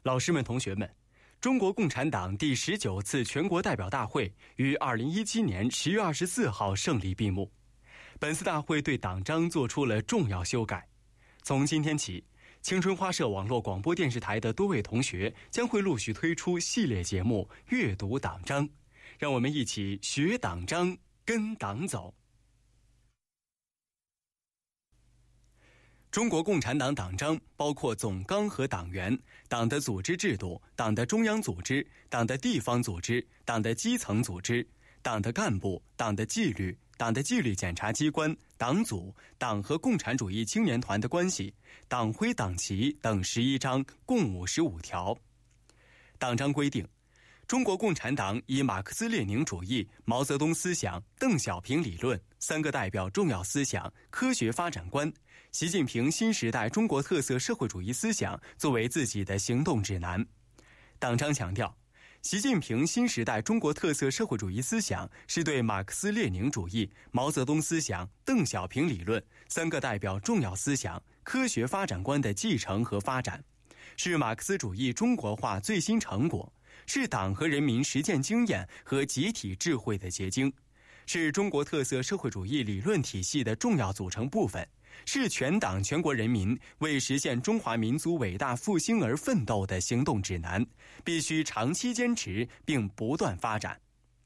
老师们、同学们，中国共产党第19次全国代表大会于2017年10月24号胜利闭幕。本次大会对党章做出了重要修改。从今天起，青春花社网络广播电视台的多位同学将会陆续推出系列节目《阅读党章》，让我们一起学党章，跟党走。中国共产党党章包括总纲和党员、党的组织制度、党的中央组织、党的地方组织、党的基层组织、党的干部、党的纪律、党的纪律检查机关、党组、党和共产主义青年团的关系、党徽党旗等11章，共55条。党章规定，中国共产党以马克思列宁主义、毛泽东思想、邓小平理论、三个代表重要思想、科学发展观、习近平新时代中国特色社会主义思想作为自己的行动指南。党章强调，习近平新时代中国特色社会主义思想是对马克思列宁主义、毛泽东思想、邓小平理论、三个代表重要思想、科学发展观的继承和发展，是马克思主义中国化最新成果，是党和人民实践经验和集体智慧的结晶，是中国特色社会主义理论体系的重要组成部分，是全党全国人民为实现中华民族伟大复兴而奋斗的行动指南，必须长期坚持并不断发展。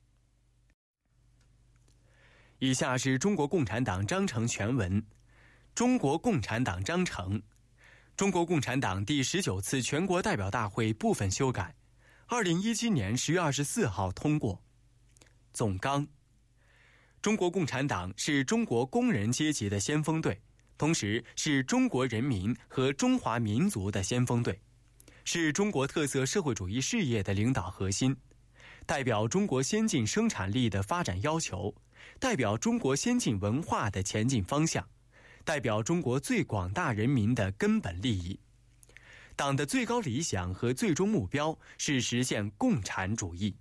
以下是中国共产党章程全文。中国共产党章程，中国共产党第19次全国代表大会部分修改，2017年10月24号通过。总纲，中国共产党是中国工人阶级的先锋队，同时是中国人民和中华民族的先锋队，是中国特色社会主义事业的领导核心，代表中国先进生产力的发展要求，代表中国先进文化的前进方向，代表中国最广大人民的根本利益。党的最高理想和最终目标是实现共产主义。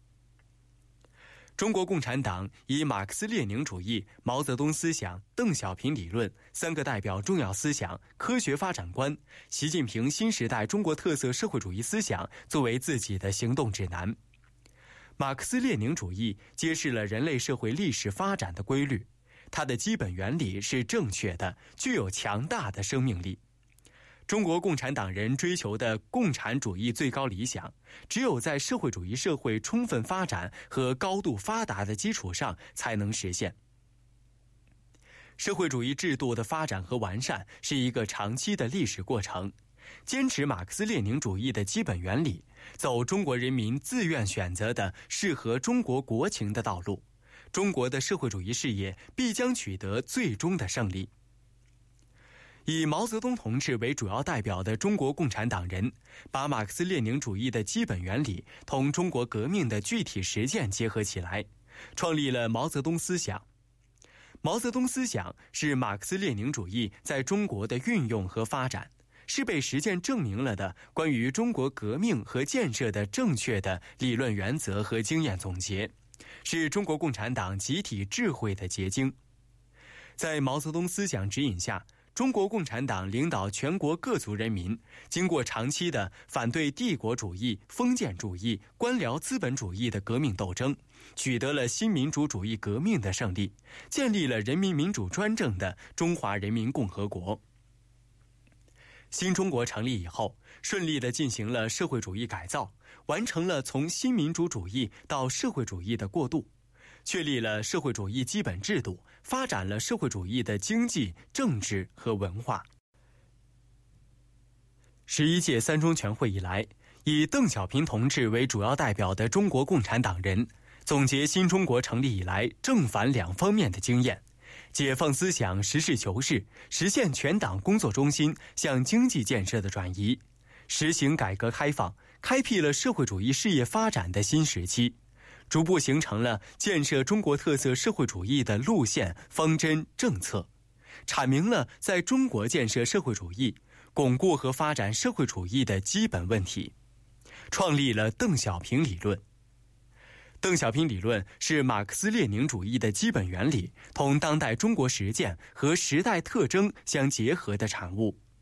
中国共产党以马克思列宁主义、毛泽东思想、邓小平理论、三个代表重要思想、科学发展观、习近平新时代中国特色社会主义思想作为自己的行动指南。马克思列宁主义揭示了人类社会历史发展的规律，它的基本原理是正确的，具有强大的生命力。中国共产党人追求的共产主义最高理想，只有在社会主义社会充分发展和高度发达的基础上才能实现。社会主义制度的发展和完善是一个长期的历史过程，坚持马克思列宁主义的基本原理，走中国人民自愿选择的适合中国国情的道路，中国的社会主义事业必将取得最终的胜利。以毛泽东同志为主要代表的中国共产党人，把马克思列宁主义的基本原理同中国革命的具体实践结合起来，创立了毛泽东思想。毛泽东思想是马克思列宁主义在中国的运用和发展，是被实践证明了的关于中国革命和建设的正确的理论原则和经验总结，是中国共产党集体智慧的结晶。在毛泽东思想指引下，中国共产党领导全国各族人民，经过长期的反对帝国主义、封建主义、官僚资本主义的革命斗争，取得了新民主主义革命的胜利，建立了人民民主专政的中华人民共和国。新中国成立以后，顺利地进行了社会主义改造，完成了从新民主主义到社会主义的过渡，确立了社会主义基本制度，发展了社会主义的经济、政治和文化。11届三中全会以来，以邓小平同志为主要代表的中国共产党人，总结新中国成立以来正反两方面的经验，解放思想，实事求是，实现全党工作中心向经济建设的转移，实行改革开放，开辟了社会主义事业发展的新时期，逐步形成了建设中国特色社会主义的路线、方针、政策，阐明了在中国建设社会主义、巩固和发展社会主义的基本问题，创立了邓小平理论。邓小平理论是马克思列宁主义的基本原理同当代中国实践和时代特征相结合的产物，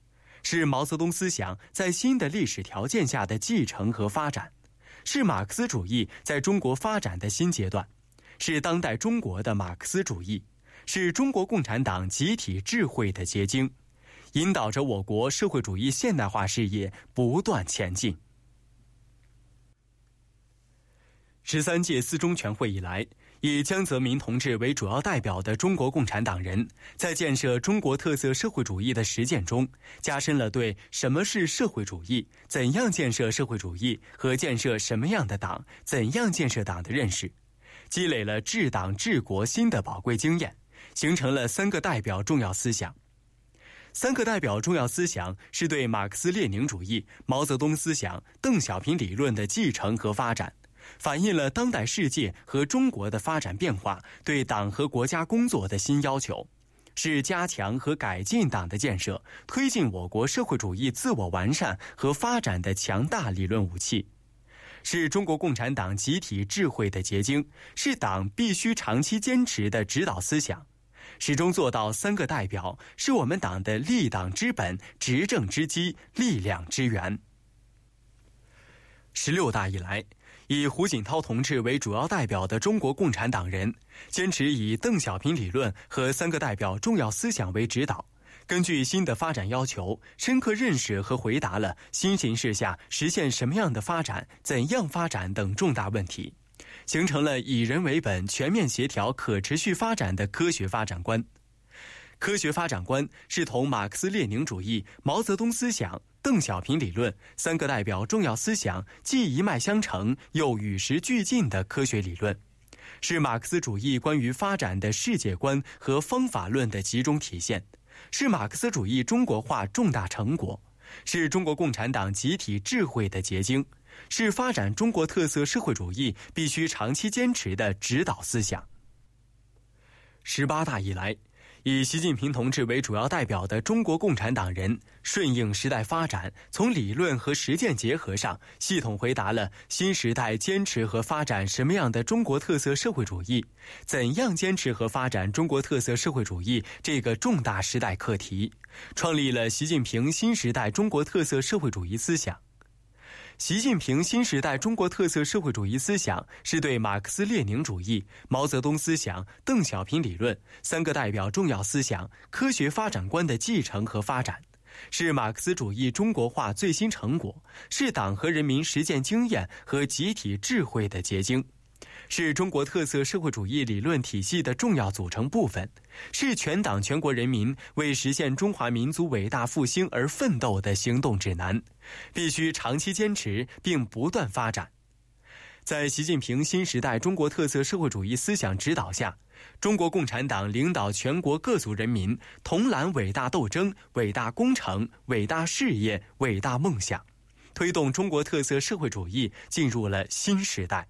是毛泽东思想在新的历史条件下的继承和发展，是马克思主义在中国发展的新阶段，是当代中国的马克思主义，是中国共产党集体智慧的结晶，引导着我国社会主义现代化事业不断前进。13届四中全会以来，以江泽民同志为主要代表的中国共产党人，在建设中国特色社会主义的实践中，加深了对什么是社会主义、怎样建设社会主义和建设什么样的党、怎样建设党的认识，积累了治党治国新的宝贵经验，形成了3个代表重要思想。3个代表重要思想是对马克思列宁主义、毛泽东思想、邓小平理论的继承和发展，反映了当代世界和中国的发展变化对党和国家工作的新要求，是加强和改进党的建设，推进我国社会主义自我完善和发展的强大理论武器，是中国共产党集体智慧的结晶，是党必须长期坚持的指导思想。始终做到3个代表，是我们党的立党之本、执政之基、力量之源。16大以来，以胡锦涛同志为主要代表的中国共产党人，坚持以邓小平理论和3个代表重要思想为指导，根据新的发展要求，深刻认识和回答了新形势下实现什么样的发展、怎样发展等重大问题，形成了以人为本、全面协调、可持续发展的科学发展观。科学发展观是同马克思列宁主义、毛泽东思想、邓小平理论3个代表重要思想既一脉相承又与时俱进的科学理论，是马克思主义关于发展的世界观和方法论的集中体现，是马克思主义中国化重大成果，是中国共产党集体智慧的结晶，是发展中国特色社会主义必须长期坚持的指导思想。18大以来，以习近平同志为主要代表的中国共产党人顺应时代发展，从理论和实践结合上，系统回答了新时代坚持和发展什么样的中国特色社会主义、怎样坚持和发展中国特色社会主义这个重大时代课题，创立了习近平新时代中国特色社会主义思想。习近平新时代中国特色社会主义思想是对马克思列宁主义、毛泽东思想、邓小平理论3个代表重要思想科学发展观的继承和发展，是马克思主义中国化最新成果，是党和人民实践经验和集体智慧的结晶，是中国特色社会主义理论体系的重要组成部分，是全党全国人民为实现中华民族伟大复兴而奋斗的行动指南，必须长期坚持并不断发展。在习近平新时代中国特色社会主义思想指导下，中国共产党领导全国各族人民同揽伟大斗争、伟大工程、伟大事业、伟大梦想，推动中国特色社会主义进入了新时代。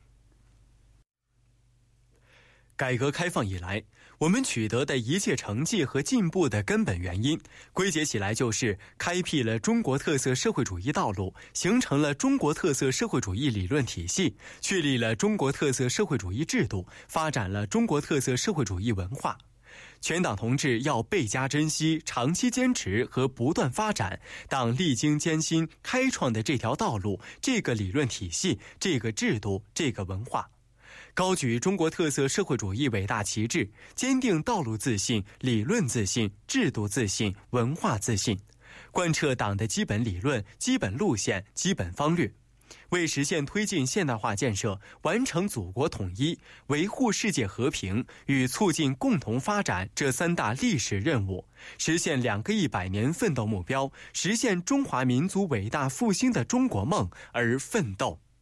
改革开放以来，我们取得的一切成绩和进步的根本原因，归结起来就是开辟了中国特色社会主义道路，形成了中国特色社会主义理论体系，确立了中国特色社会主义制度，发展了中国特色社会主义文化。全党同志要倍加珍惜、长期坚持和不断发展党历经艰辛开创的这条道路、这个理论体系、这个制度、这个文化，高举中国特色社会主义伟大旗帜，坚定道路自信、理论自信、制度自信、文化自信，贯彻党的基本理论、基本路线、基本方略，为实现推进现代化建设、完成祖国统一、维护世界和平与促进共同发展这3大历史任务，实现2个100年奋斗目标，实现中华民族伟大复兴的中国梦而奋斗。